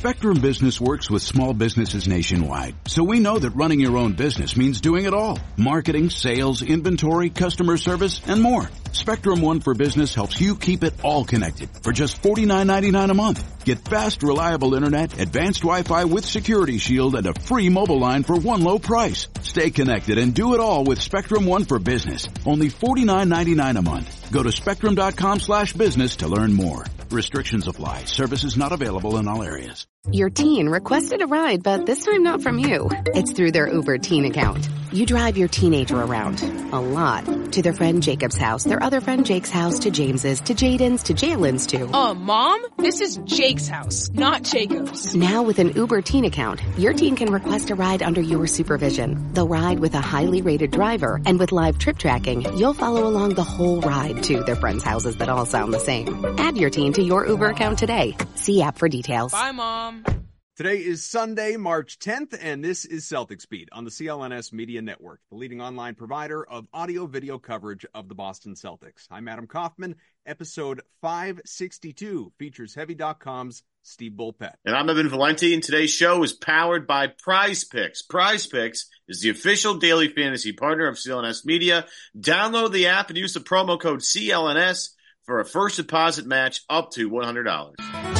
Spectrum Business works with small businesses nationwide, so we know that running your own business means doing it all. Marketing, sales, inventory, customer service, and more. Spectrum One for Business helps you keep it all connected for just $49.99 a month. Get fast, reliable internet, advanced Wi-Fi with Security Shield, and a free mobile line for one low price. Stay connected and do it all with Spectrum One for Business. Only $49.99 a month. Go to spectrum.com/business to learn more. Restrictions apply. Services not available in all areas. Your teen requested a ride, but this time not from you. It's through their Uber Teen account. You drive your teenager around, a lot, to their friend Jacob's house, their other friend Jake's house, to James's, to Jaden's, to Jalen's, to... Mom? This is Jake's house, not Jacob's. Now with an Uber Teen account, your teen can request a ride under your supervision. They'll ride with a highly rated driver, and with live trip tracking, you'll follow along the whole ride to their friends' houses that all sound the same. Add your teen to your Uber account today. See app for details. Bye, Mom. Today is Sunday, March 10th, and this is Celtics Beat on the CLNS Media Network, the leading online provider of audio-video coverage of the Boston Celtics. I'm Adam Kaufman. Episode 562 features Heavy.com's Steve Bulpett. And I'm Evan Valenti, and today's show is powered by Prize Picks. Prize Picks is the official daily fantasy partner of CLNS Media. Download the app and use the promo code CLNS for a first deposit match up to $100.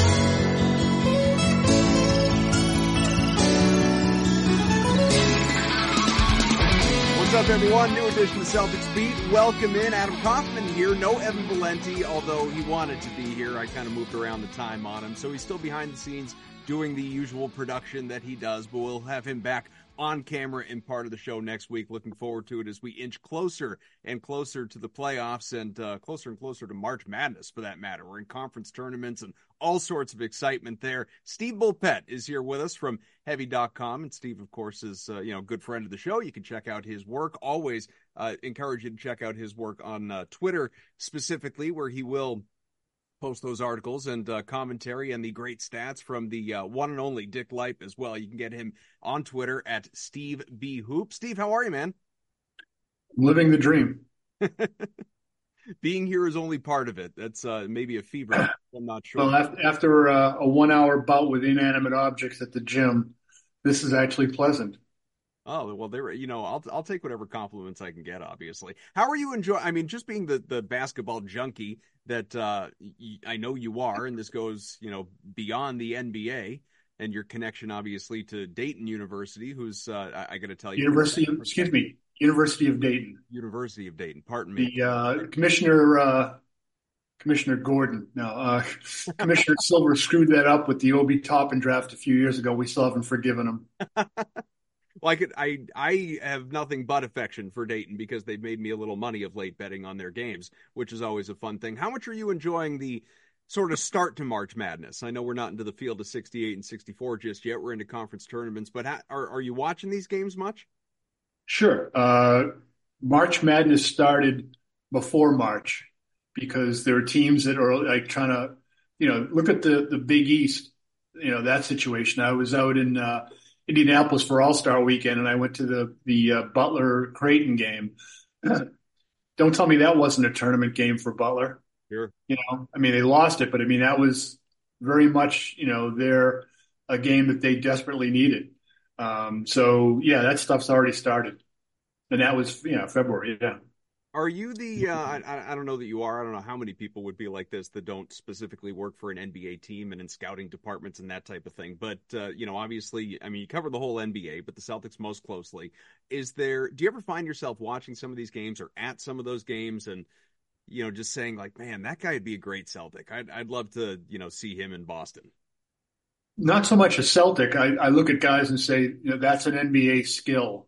What's up, everyone? New edition of Celtics Beat. Welcome in. Adam Kaufman here. No Evan Valenti, although he wanted to be here. I kind of moved around the time on him, so he's still behind the scenes doing the usual production that he does, but we'll have him back on camera in part of the show next week. Looking forward to it as we inch closer and closer to the playoffs and closer and closer to March Madness, for that matter. We're in conference tournaments and all sorts of excitement there. Steve Bulpett is here with us from Heavy.com, and Steve, of course, is a good friend of the show. You can check out his work. Always encourage you to check out his work on Twitter specifically, where he will post those articles and commentary and the great stats from the one and only Dick Leip as well. You can get him on Twitter at Steve B. Hoop. Steve, how are you, man? Living the dream. Being here is only part of it. That's maybe a fever. I'm not sure. Well, after a 1 hour bout with inanimate objects at the gym, this is actually pleasant. Oh, well, I'll take whatever compliments I can get, obviously. How are you enjoying, I mean, just being the basketball junkie that I know you are, and this goes, beyond the NBA and your connection, obviously, to Dayton University, who's, I got to tell you. University of Dayton. University of Dayton, pardon me. The Commissioner Gordon. No, Commissioner Silver screwed that up with the Obi Toppin draft a few years ago. We still haven't forgiven him. Well, I have nothing but affection for Dayton because they've made me a little money of late betting on their games, which is always a fun thing. How much are you enjoying the sort of start to March Madness? I know we're not into the field of 68 and 64 just yet. We're into conference tournaments, but are you watching these games much? Sure. March Madness started before March because there are teams that are like trying to, look at the Big East, that situation. I was out in Indianapolis for All-Star Weekend, and I went to the Butler-Creighton game. Don't tell me that wasn't a tournament game for Butler. Sure. They lost it, but that was very much, a game that they desperately needed. That stuff's already started. And that was, February, yeah. Are you the, I don't know that you are, I don't know how many people would be like this that don't specifically work for an NBA team and in scouting departments and that type of thing. But, obviously, you cover the whole NBA, but the Celtics most closely. Do you ever find yourself watching some of these games or at some of those games and, just saying like, man, that guy would be a great Celtic. I'd love to, see him in Boston. Not so much a Celtic. I look at guys and say, that's an NBA skill,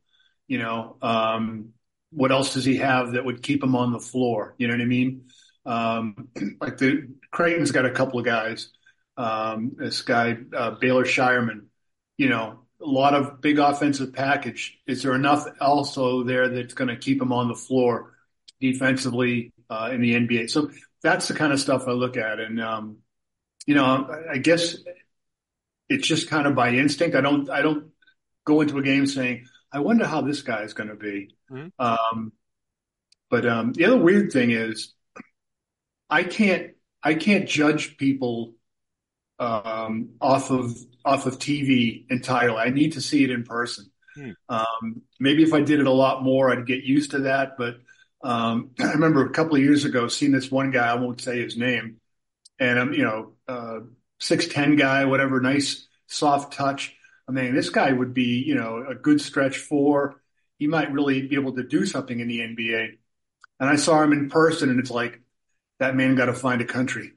what else does he have that would keep him on the floor? You know what I mean? Like Creighton's got a couple of guys. This guy, Baylor Shireman, a lot of big offensive package. Is there enough also there that's going to keep him on the floor defensively in the NBA? So that's the kind of stuff I look at. And, I guess it's just kind of by instinct. I don't go into a game saying, I wonder how this guy is going to be. Mm-hmm. But the other weird thing is I can't judge people off of TV entirely. I need to see it in person. Maybe if I did it a lot more, I'd get used to that. But I remember a couple of years ago seeing this one guy. I won't say his name, and I'm 6'10" guy, whatever, nice soft touch. I mean, this guy would be a good stretch four. He might really be able to do something in the NBA. And I saw him in person, and it's like that man got to find a country.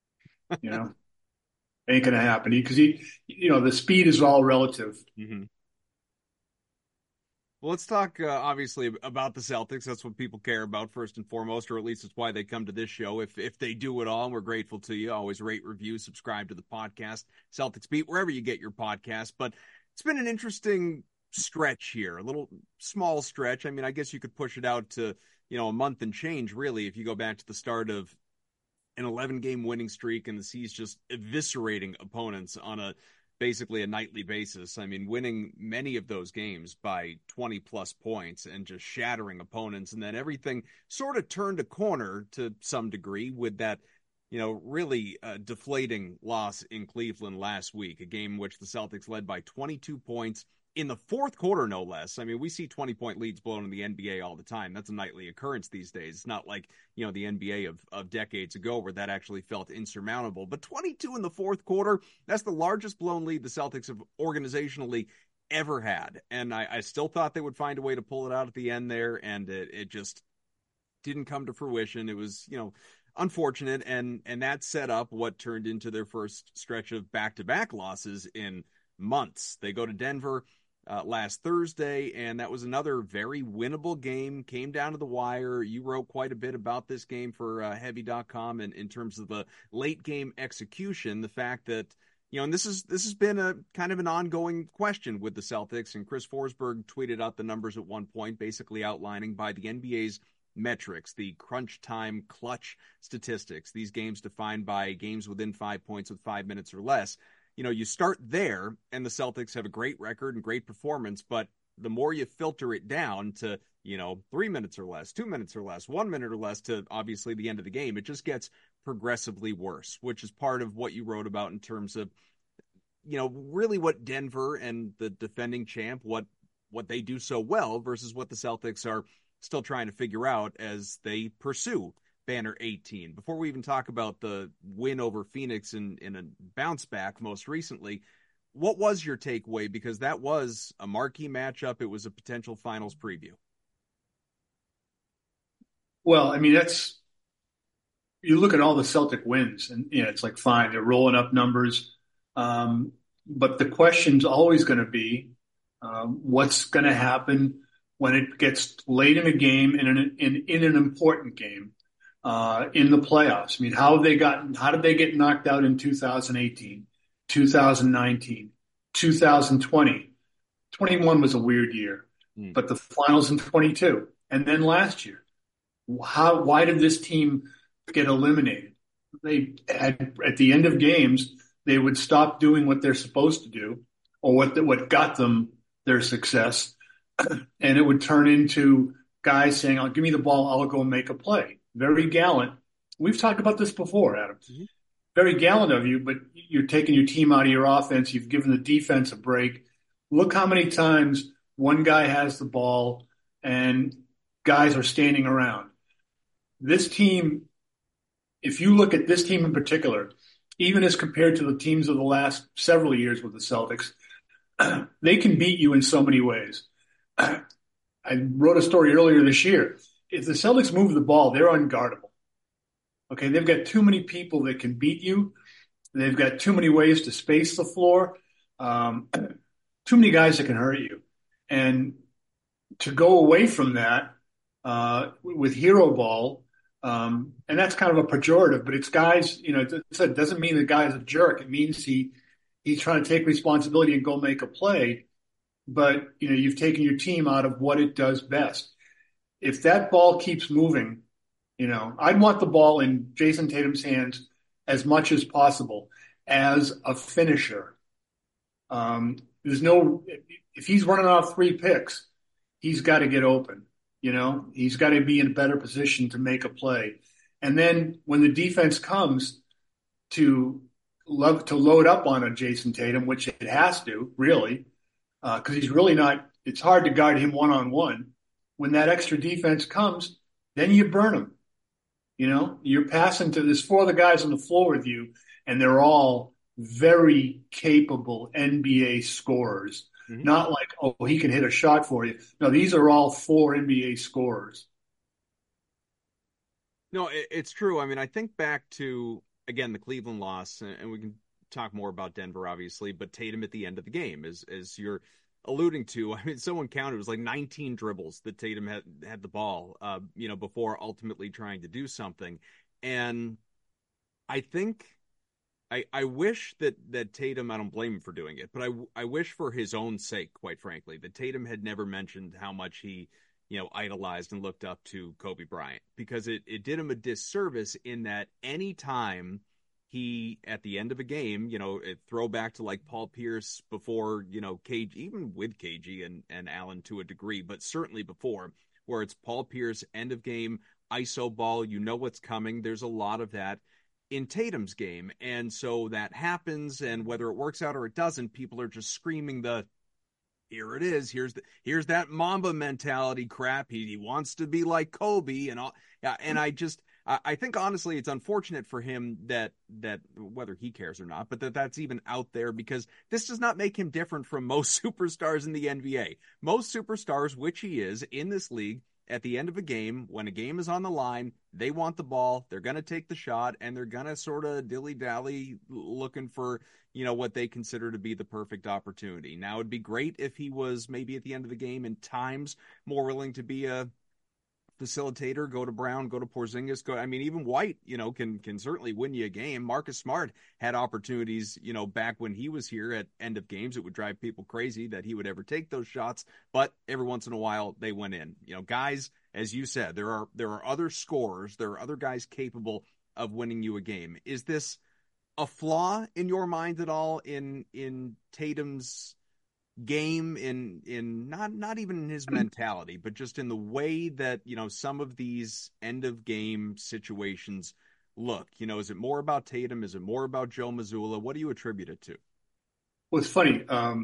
Ain't gonna happen because the speed is all relative. Mm-hmm. Well, let's talk obviously about the Celtics. That's what people care about first and foremost, or at least it's why they come to this show. If they do it all, and we're grateful to you. Always rate, review, subscribe to the podcast, Celtics Beat, wherever you get your podcast. But it's been an interesting stretch here, a little small stretch. I mean, I guess you could push it out to a month and change, really, if you go back to the start of an 11-game winning streak and the C's just eviscerating opponents on basically a nightly basis. I mean, winning many of those games by 20-plus points and just shattering opponents. And then everything sort of turned a corner to some degree with that, really deflating loss in Cleveland last week, a game in which the Celtics led by 22 points in the fourth quarter, no less. I mean, we see 20-point leads blown in the NBA all the time. That's a nightly occurrence these days. It's not like, the NBA of decades ago where that actually felt insurmountable. But 22 in the fourth quarter, that's the largest blown lead the Celtics have organizationally ever had. And I still thought they would find a way to pull it out at the end there, and it just didn't come to fruition. It was, unfortunate, and that set up what turned into their first stretch of back-to-back losses in months. They go to Denver last Thursday, and that was another very winnable game. Came down to the wire. You wrote quite a bit about this game for Heavy.com and in terms of the late game execution, the fact that and this has been a kind of an ongoing question with the Celtics, and Chris Forsberg tweeted out the numbers at one point, basically outlining by the NBA's metrics, the crunch time clutch statistics, these games defined by games within 5 points with 5 minutes or less. You start there, and the Celtics have a great record and great performance, but the more you filter it down to, 3 minutes or less, 2 minutes or less, 1 minute or less to obviously the end of the game, it just gets progressively worse, which is part of what you wrote about in terms of, really what Denver and the defending champ, what they do so well versus what the Celtics are still trying to figure out as they pursue Banner 18. Before we even talk about the win over Phoenix in a bounce back most recently, what was your takeaway? Because that was a marquee matchup. It was a potential finals preview. Well, I mean, you look at all the Celtic wins and it's like, fine, they're rolling up numbers. But the question's always going to be, what's going to happen when it gets late in a game, in an important game? In the playoffs. I mean, how did they get knocked out in 2018, 2019, 2020? 21 was a weird year, but the finals in 22, and then last year. Why did this team get eliminated? They had, at the end of games, they would stop doing what they're supposed to do, or what got them their success, and it would turn into guys saying, "Oh, give me the ball, I'll go make a play." Very gallant. We've talked about this before, Adam. Mm-hmm. Very gallant of you, but you're taking your team out of your offense. You've given the defense a break. Look how many times one guy has the ball and guys are standing around. This team, if you look at this team in particular, even as compared to the teams of the last several years with the Celtics, they can beat you in so many ways. I wrote a story earlier this year. If the Celtics move the ball, they're unguardable. Okay, they've got too many people that can beat you. They've got too many ways to space the floor. Too many guys that can hurt you. And to go away from that with hero ball, and that's kind of a pejorative, but it's guys, it doesn't mean the guy is a jerk. It means he's trying to take responsibility and go make a play. But, you've taken your team out of what it does best. If that ball keeps moving, I'd want the ball in Jason Tatum's hands as much as possible as a finisher. If he's running off 3 picks, he's got to get open. He's got to be in a better position to make a play. And then when the defense comes to love to load up on a Jason Tatum, which it has to really, because he's really not. It's hard to guard him one-on-one. When that extra defense comes, then you burn him. You're passing to there's 4 other guys on the floor with you, and they're all very capable NBA scorers. Mm-hmm. Not like, oh, he can hit a shot for you. No, these are all 4 NBA scorers. No, it's true. I mean, I think back to, again, the Cleveland loss, and we can talk more about Denver, obviously, but Tatum at the end of the game, as you're alluding to, I mean, someone counted, it was like 19 dribbles that Tatum had the ball, before ultimately trying to do something. And I think I wish that Tatum, I don't blame him for doing it, but I wish for his own sake, quite frankly, that Tatum had never mentioned how much he, idolized and looked up to Kobe Bryant, because it did him a disservice in that any time he, at the end of a game, it throwback to like Paul Pierce before, KG, even with KG and Allen to a degree, but certainly before, where it's Paul Pierce, end of game, ISO ball, what's coming. There's a lot of that in Tatum's game. And so that happens, and whether it works out or it doesn't, people are just screaming here it is. Here's that Mamba mentality crap. He wants to be like Kobe and all. Yeah, and I think honestly it's unfortunate for him that whether he cares or not, but that's even out there, because this does not make him different from most superstars in the NBA. Most superstars, which he is in this league, at the end of a game, when a game is on the line, they want the ball, they're going to take the shot, and they're going to sort of dilly-dally looking for, what they consider to be the perfect opportunity. Now, it'd be great if he was maybe at the end of the game in times more willing to be a facilitator, go to Brown, go to Porzingis, even White, can certainly win you a game. Marcus Smart had opportunities, back when he was here at end of games. It would drive people crazy that he would ever take those shots, but every once in a while they went in. Guys, as you said, there are other scorers, there are other guys capable of winning you a game. Is this a flaw in your mind at all in Tatum's game, in not even in his mentality, but just in the way that some of these end of game situations look? Is it more about Tatum? Is it more about Joe Mazzulla? What do you attribute it to? Well, it's funny.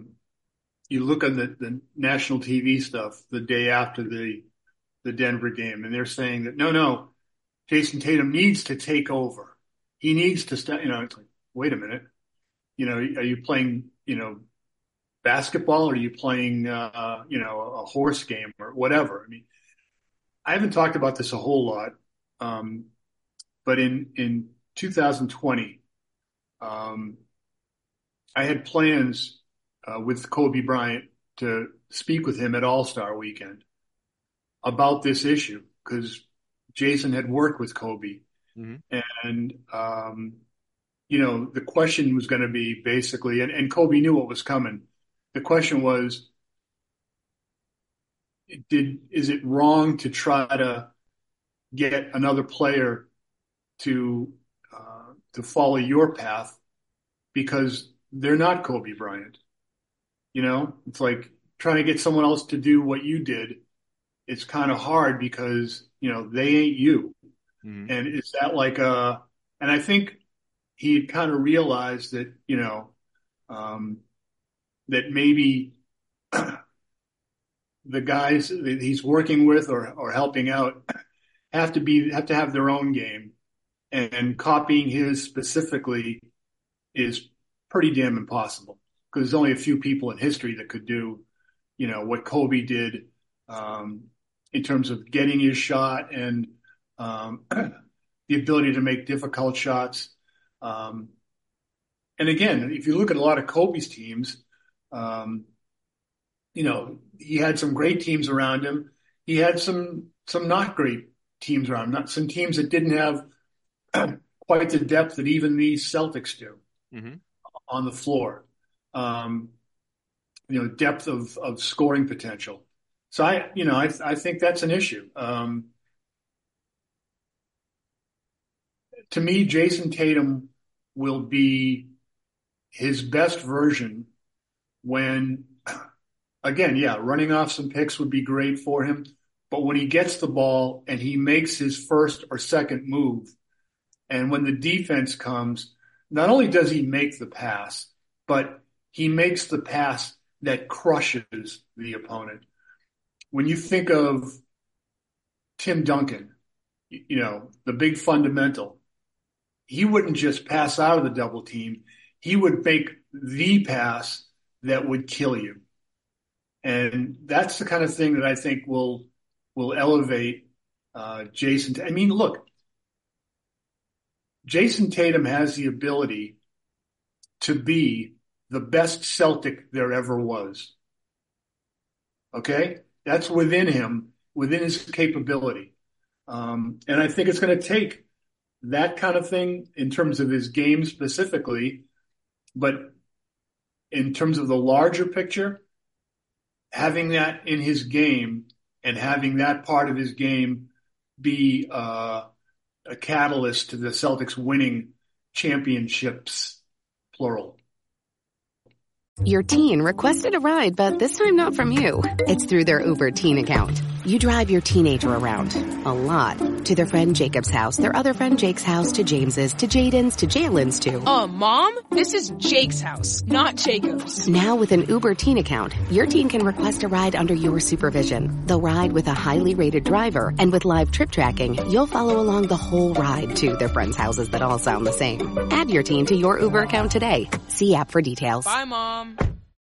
You look on the national TV stuff the day after the Denver game, and they're saying that no, Jason Tatum needs to take over. He needs to start. It's like, wait a minute. Are you playing basketball, or are you playing a horse game or whatever? I mean, I haven't talked about this a whole lot, but in 2020, I had plans with Kobe Bryant to speak with him at All-Star Weekend about this issue, because Jason had worked with Kobe. Mm-hmm. And the question was going to be basically, and Kobe knew what was coming. The question was, is it wrong to try to get another player to follow your path because they're not Kobe Bryant? It's like trying to get someone else to do what you did. It's kind of hard because, they ain't you. Mm-hmm. And is that like and I think he had kind of realized that, that maybe the guys that he's working with or helping out have to have their own game, and copying his specifically is pretty damn impossible, because there's only a few people in history that could do, what Kobe did, in terms of getting his shot and, the ability to make difficult shots. And again, if you look at a lot of Kobe's teams, he had some great teams around him. He had some not great teams around him, not some teams that didn't have quite the depth that even these Celtics do. Mm-hmm. On the floor. Depth of scoring potential. So I think that's an issue. To me, Jason Tatum will be his best version when, again, running off some picks would be great for him. But when he gets the ball and he makes his first or second move, and when the defense comes, not only does he make the pass, but he makes the pass that crushes the opponent. When you think of Tim Duncan, the big fundamental, he wouldn't just pass out of the double team. He would make the pass that would kill you. And that's the kind of thing that I think will elevate Jason. I mean, look, Jason Tatum has the ability to be the best Celtic there ever was. Okay? That's within him, within his capability. And I think it's going to take that kind of thing in terms of his game specifically, but in terms of the larger picture, having that in his game and having that part of his game be a catalyst to the Celtics winning championships, plural. Your teen requested a ride, but this time not from you. It's through their Uber teen account. You drive your teenager around. A lot. To their friend Jacob's house, their other friend Jake's house, to James's, to Jaden's, to Jalen's, to... Mom? This is Jake's house, not Jacob's. Now with an Uber teen account, your teen can request a ride under your supervision. They'll ride with a highly rated driver, and with live trip tracking, you'll follow along the whole ride to their friends' houses that all sound the same. Add your teen to your Uber account today. See app for details. Bye, Mom.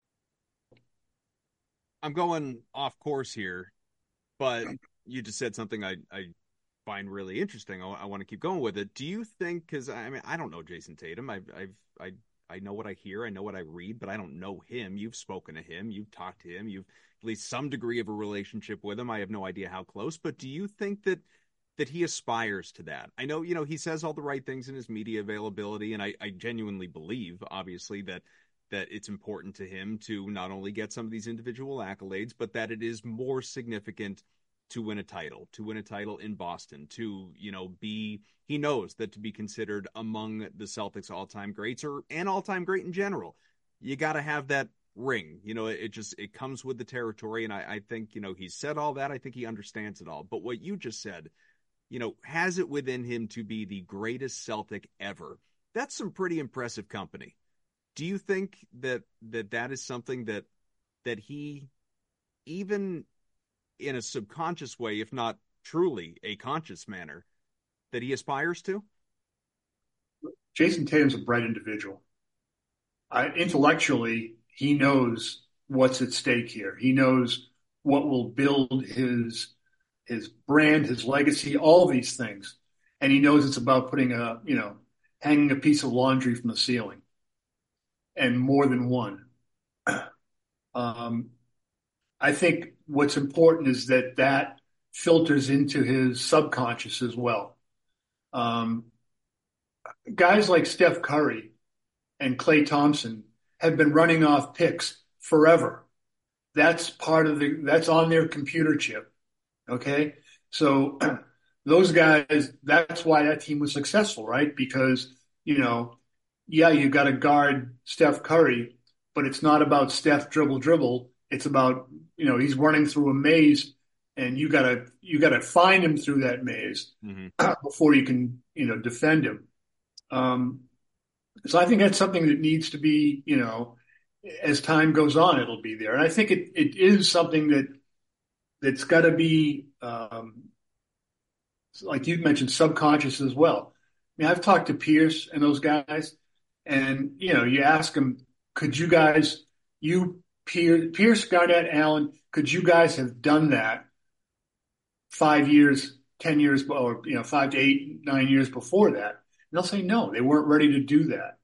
I'm going off course here, but you just said something I find really interesting. I want to keep going with it. Do you think, because I don't know Jason Tatum. I know what I hear, I know what I read, but I don't know him. You've spoken to him, you've talked to him, you've at least some degree of a relationship with him. I have no idea how close, but do you think that he aspires to that? I know, he says all the right things in his media availability, and I genuinely believe, obviously, that it's important to him to not only get some of these individual accolades, but that it is more significant to win a title in Boston, to, he knows that to be considered among the Celtics all-time greats or an all-time great in general, you got to have that ring. It comes with the territory. And I think, he's said all that. I think he understands it all. But what you just said, has it within him to be the greatest Celtic ever? That's some pretty impressive company. Do you think that is something that he, even in a subconscious way, if not truly a conscious manner, that he aspires to? Jason Tatum's a bright individual. Intellectually, he knows what's at stake here. He knows what will build his brand, his legacy, all these things. And he knows it's about hanging a piece of laundry from the ceiling. And more than one. I think what's important is that filters into his subconscious as well. Guys like Steph Curry and Klay Thompson have been running off picks forever. That's that's on their computer chip. Okay. So those guys, that's why that team was successful, right? Because, you got to guard Steph Curry, but it's not about Steph dribble. It's about, he's running through a maze, and you gotta find him through that maze before you can, defend him. So I think that's something that needs to be, as time goes on, it'll be there. And I think it is something that's got to be, like you mentioned, subconscious as well. I've talked to Pierce and those guys. And, you ask them, could you guys, Pierce, Garnett, Allen, could you guys have done that 5 years, 10 years, or, 5 to 8, 9 years before that? And they'll say, no, they weren't ready to do that.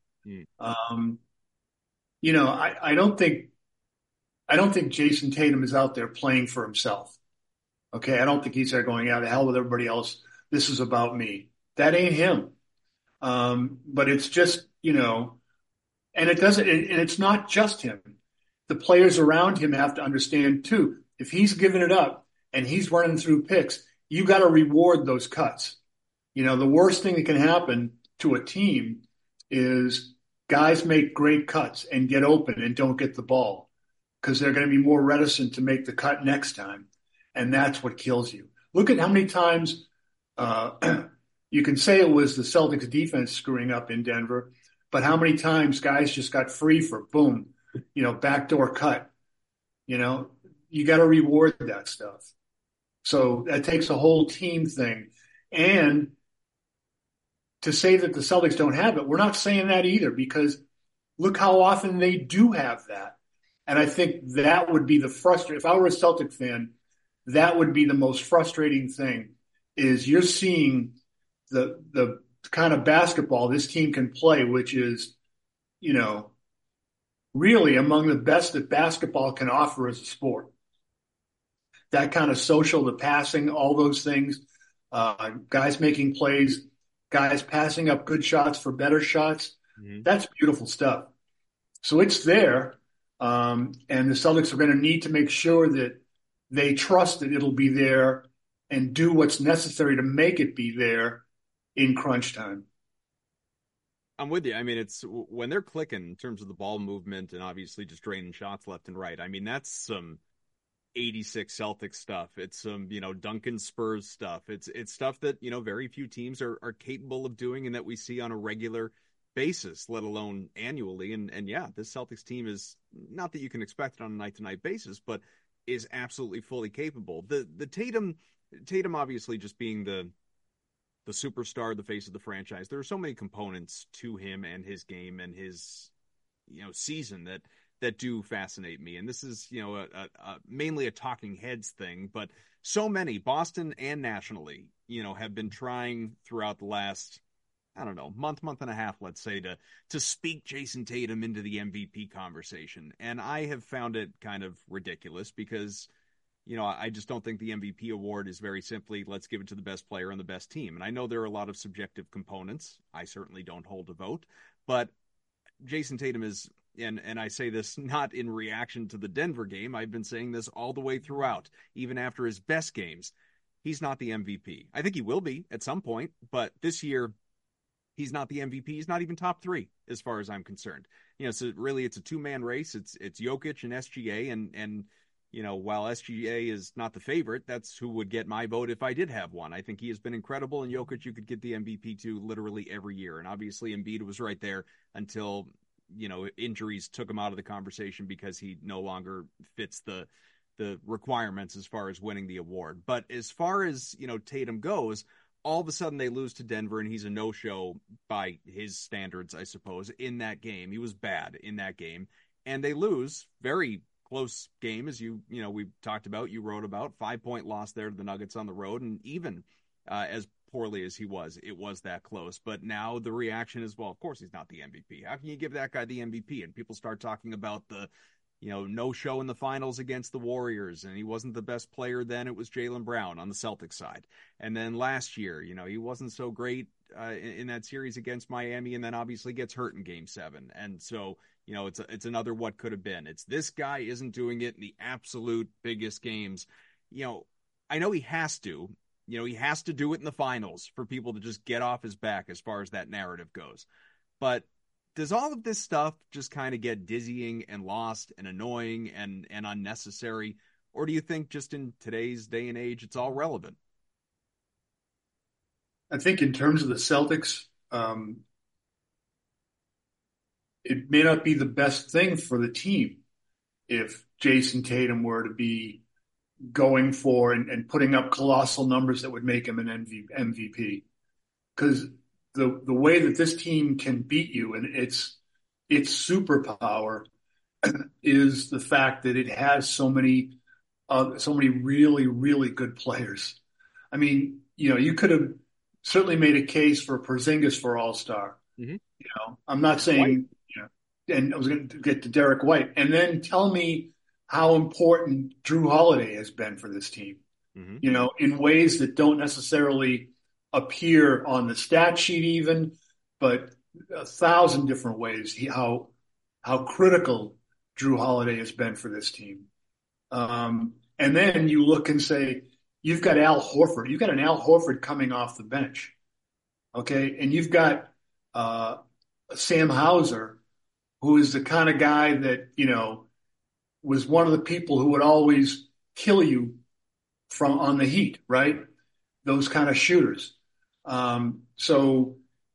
I don't think Jason Tatum is out there playing for himself. Okay. I don't think he's there going, the hell with everybody else. This is about me. That ain't him. But it's just, and it's not just him. The players around him have to understand too. If he's giving it up and he's running through picks, you got to reward those cuts. The worst thing that can happen to a team is guys make great cuts and get open and don't get the ball because they're going to be more reticent to make the cut next time. And that's what kills you. Look at how many times, you can say it was the Celtics defense screwing up in Denver, But how many times guys just got free for boom, backdoor cut? You got to reward that stuff. So that takes a whole team thing. And to say that the Celtics don't have it, we're not saying that either, because look how often they do have that. And I think that would be if I were a Celtic fan, that would be the most frustrating thing, is you're seeing the kind of basketball this team can play, which is, really among the best that basketball can offer as a sport. That kind of social, the passing, all those things, guys making plays, guys passing up good shots for better shots. Mm-hmm. That's beautiful stuff. So it's there. And the Celtics are going to need to make sure that they trust that it'll be there and do what's necessary to make it be there in crunch time. I'm with you. I mean, it's when they're clicking in terms of the ball movement and obviously just draining shots left and right. I mean, that's some 86 Celtics stuff. It's some, Duncan Spurs stuff. It's stuff that, very few teams are capable of doing and that we see on a regular basis, let alone annually. And yeah, this Celtics team is not that you can expect it on a night-to-night basis, but is absolutely fully capable. The Tatum obviously just being the superstar, the face of the franchise. There are so many components to him and his game and his, season that do fascinate me. And this is, mainly a talking heads thing, but so many, Boston and nationally, have been trying throughout the last, I don't know, month and a half, let's say, to speak Jason Tatum into the MVP conversation. And I have found it kind of ridiculous because, I just don't think the MVP award is very simply, let's give it to the best player on the best team. And I know there are a lot of subjective components. I certainly don't hold a vote, but Jason Tatum is, and I say this not in reaction to the Denver game. I've been saying this all the way throughout, even after his best games. He's not the MVP. I think he will be at some point, but this year, he's not the MVP. He's not even top 3 as far as I'm concerned. So really it's a 2-man race. It's Jokic and SGA. And while SGA is not the favorite, that's who would get my vote if I did have one. I think he has been incredible, and Jokic you could get the MVP to literally every year. And obviously Embiid was right there until, injuries took him out of the conversation because he no longer fits the requirements as far as winning the award. But as far as, Tatum goes, all of a sudden they lose to Denver, and he's a no-show by his standards, I suppose, in that game. He was bad in that game. And they lose, very close game, as we talked about, you wrote about, 5-point loss there to the Nuggets on the road. And even as poorly as he was, it was that close. But now the reaction is, well, of course he's not the MVP. How can you give that guy the MVP? And people start talking about the no show in the finals against the Warriors, and he wasn't the best player then. It was Jaylen Brown on the Celtics side. And then last year, he wasn't so great in that series against Miami, and then obviously gets hurt in Game 7. And so, it's another what could have been. It's this guy isn't doing it in the absolute biggest games. I know he has to. He has to do it in the finals for people to just get off his back as far as that narrative goes. But does all of this stuff just kind of get dizzying and lost and annoying and unnecessary? Or do you think just in today's day and age, it's all relevant? I think in terms of the Celtics, it may not be the best thing for the team if Jason Tatum were to be going for and putting up colossal numbers that would make him an MVP. Because the way that this team can beat you, and its superpower is the fact that it has so many really, really good players. I mean, you could have certainly made a case for Porzingis for All-Star. Mm-hmm. I'm not saying, and I was going to get to Derek White, and then tell me how important Drew Holiday has been for this team, mm-hmm. In ways that don't necessarily appear on the stat sheet even, but 1,000 different ways how critical Drew Holiday has been for this team. And then you look and say, you've got Al Horford. You've got an Al Horford coming off the bench. Okay. And you've got Sam Hauser, who is the kind of guy that, was one of the people who would always kill you on the Heat, right? Those kind of shooters. So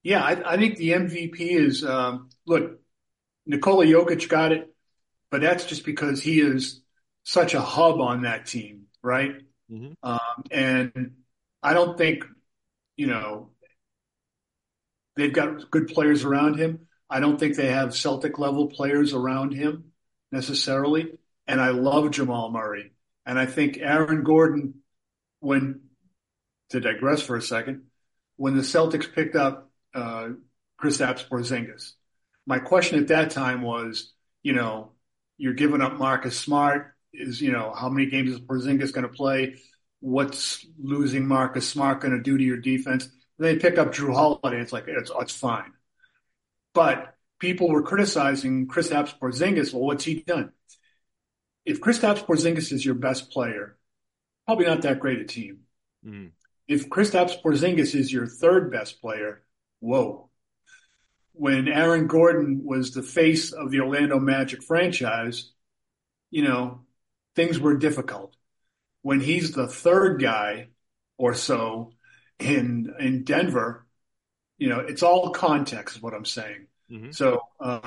Yeah, I think the MVP is, look, Nikola Jokic got it, but that's just because he is such a hub on that team, right? Mm-hmm. And I don't think, you know, they've got good players around him. I don't think they have Celtic level players around him necessarily. And I love Jamal Murray. And I think Aaron Gordon, when to digress for a second, when the Celtics picked up Kristaps Porzingis, my question at that time was, you're giving up Marcus Smart. How many games is Porzingis going to play? What's losing Marcus Smart going to do to your defense? And they pick up Drew Holiday. It's like, it's fine. But people were criticizing Kristaps Porzingis. Well, what's he done? If Kristaps Porzingis is your best player, probably not that great a team. Mm. If Kristaps Porzingis is your third best player, whoa. When Aaron Gordon was the face of the Orlando Magic franchise, things were difficult. When he's the third guy or so in Denver, it's all context is what I'm saying. Mm-hmm. So,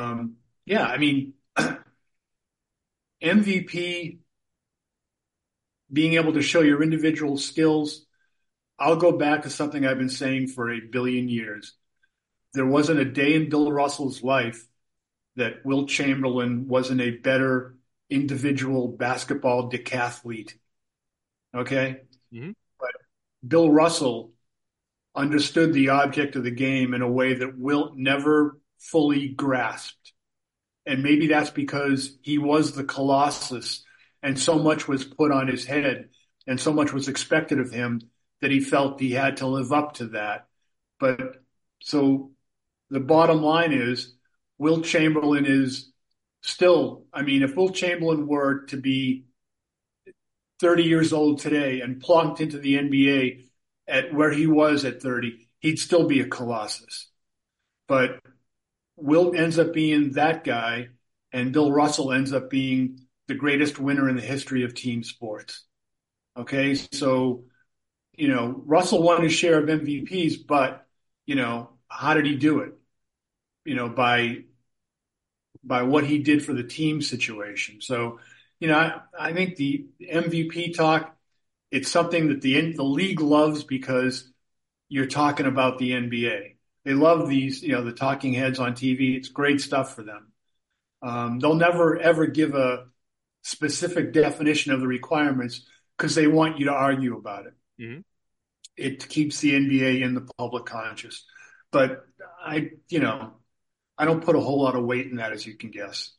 MVP, being able to show your individual skills. I'll go back to something I've been saying for a billion years. There wasn't a day in Bill Russell's life that Wilt Chamberlain wasn't a better individual basketball decathlete. Okay? Mm-hmm. But Bill Russell understood the object of the game in a way that Wilt never fully grasped. And maybe that's because he was the Colossus and so much was put on his head and so much was expected of him that he felt he had to live up to that. But so the bottom line is Wilt Chamberlain is still, if Wilt Chamberlain were to be 30 years old today and plunked into the NBA at where he was at 30, he'd still be a Colossus. But Wilt ends up being that guy, and Bill Russell ends up being the greatest winner in the history of team sports. Okay, so, Russell won his share of MVPs, but, how did he do it? By what he did for the team situation. So, I think the MVP talk, it's something that the league loves because you're talking about the NBA. They love these, the talking heads on TV. It's great stuff for them. They'll never, ever give a specific definition of the requirements because they want you to argue about it. Mm-hmm. It keeps the NBA in the public conscious. But I don't put a whole lot of weight in that, as you can guess.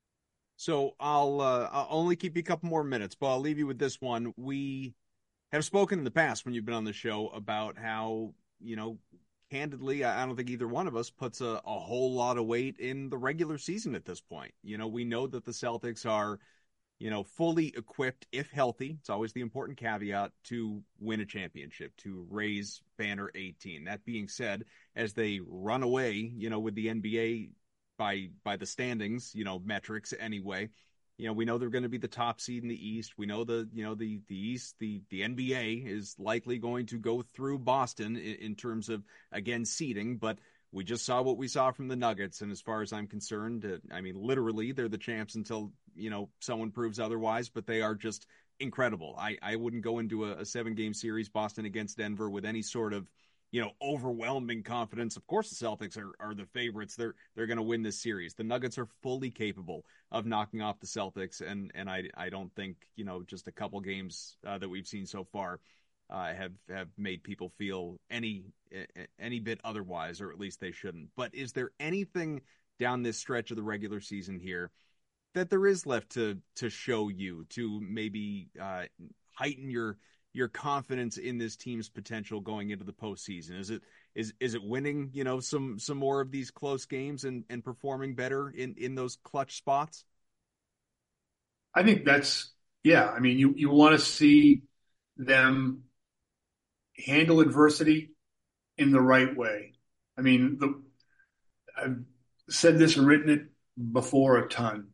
So I'll only keep you a couple more minutes, but I'll leave you with this one. We have spoken in the past when you've been on the show about how, candidly, I don't think either one of us puts a whole lot of weight in the regular season at this point. We know that the Celtics are, fully equipped, if healthy. It's always the important caveat to win a championship, to raise banner 18. That being said, as they run away, with the NBA by the standings, metrics anyway, we know they're going to be the top seed in the East. We know the East, the NBA is likely going to go through Boston in terms of, again, seeding, but we just saw what we saw from the Nuggets. And as far as I'm concerned, literally they're the champs until, someone proves otherwise, but they are just incredible. I wouldn't go into a 7-game series, Boston against Denver, with any sort of, overwhelming confidence. Of course, the Celtics are the favorites. They're going to win this series. The Nuggets are fully capable of knocking off the Celtics, and I don't think just a couple games that we've seen so far have made people feel any bit otherwise, or at least they shouldn't. But is there anything down this stretch of the regular season here that there is left to show you, to maybe heighten your confidence in this team's potential going into the postseason? Is it winning, some more of these close games and performing better in those clutch spots? I think that's, yeah. You want to see them handle adversity in the right way. I've said this and written it before a ton.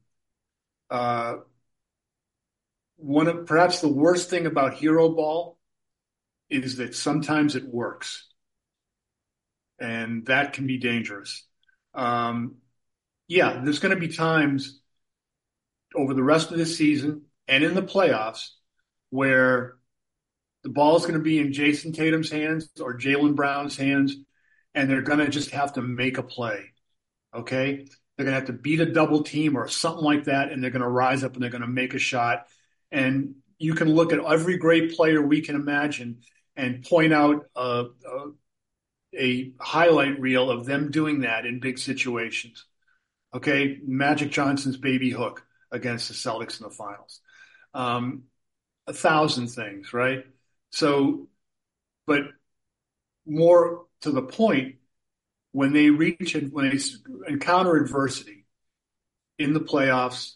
Perhaps the worst thing about hero ball is that sometimes it works. and that can be dangerous. There's going to be times over the rest of the season and in the playoffs where the ball is going to be in Jason Tatum's hands or Jaylen Brown's hands, and they're going to just have to make a play. Okay? They're going to have to beat a double team or something like that, and they're going to rise up and they're going to make a shot. And you can look at every great player we can imagine and point out a highlight reel of them doing that in big situations. Okay? Magic Johnson's baby hook against the Celtics in the finals. 1,000 things, right? So, but more to the point, when they encounter adversity in the playoffs,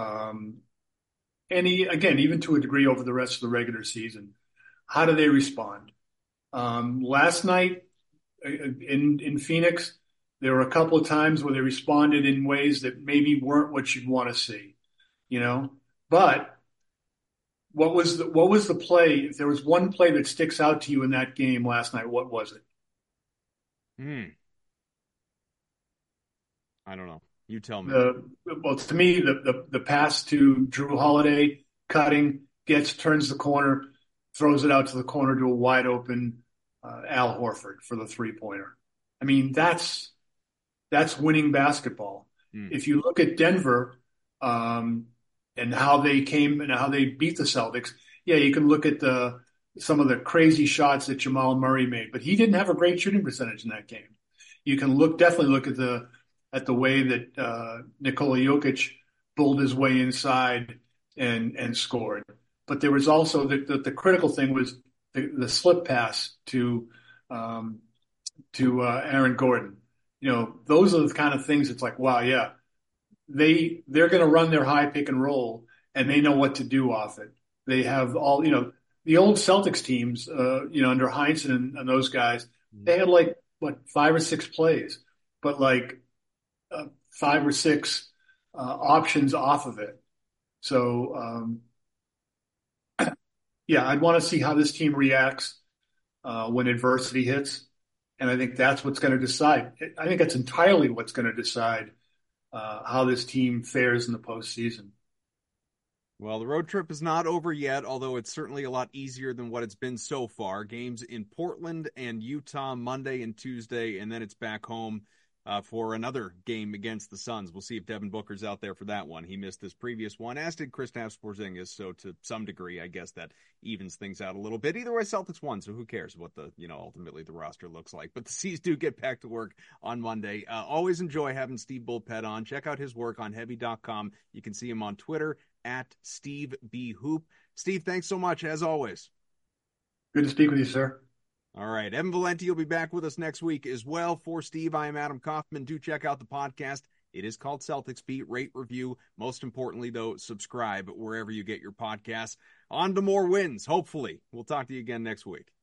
even to a degree over the rest of the regular season, how do they respond? Last night in Phoenix, there were a couple of times where they responded in ways that maybe weren't what you'd want to see, but what was the play? If there was one play that sticks out to you in that game last night, what was it? I don't know. You tell me. To me, the pass to Drew Holiday, cutting, turns the corner, throws it out to the corner to a wide open Al Horford for the 3-pointer. I mean, that's winning basketball. If you look at Denver, and how they came and how they beat the Celtics. Yeah, you can look at some of the crazy shots that Jamal Murray made, but he didn't have a great shooting percentage in that game. You can definitely look at the way that Nikola Jokic bulled his way inside and scored. But there was also the critical thing was the slip pass to Aaron Gordon. Those are the kind of things. It's like, wow, yeah. They're going to run their high pick and roll, and they know what to do off it. They have all, the old Celtics teams, under Heinsohn and those guys, they had 5 or 6 plays, but 5 or 6 options off of it. So, I'd want to see how this team reacts when adversity hits, and I think that's what's going to decide. I think that's entirely what's going to decide how this team fares in the postseason. Well, the road trip is not over yet, although it's certainly a lot easier than what it's been so far. Games in Portland and Utah Monday and Tuesday, and then it's back home for another game against the Suns. We'll see if Devin Booker's out there for that one. He missed this previous one, as did Kristaps Porzingis, so to some degree, I guess that evens things out a little bit. Either way, Celtics won, so who cares what ultimately the roster looks like. But the C's do get back to work on Monday. Always enjoy having Steve Bulpett on. Check out his work on Heavy.com. You can see him on Twitter at Steve B. Hoop. Steve, thanks so much, as always. Good to speak with you, sir. All right. Evan Valenti will be back with us next week as well. For Steve, I am Adam Kaufman. Do check out the podcast. It is called Celtics Beat. Rate, review. Most importantly, though, subscribe wherever you get your podcasts. On to more wins, hopefully. We'll talk to you again next week.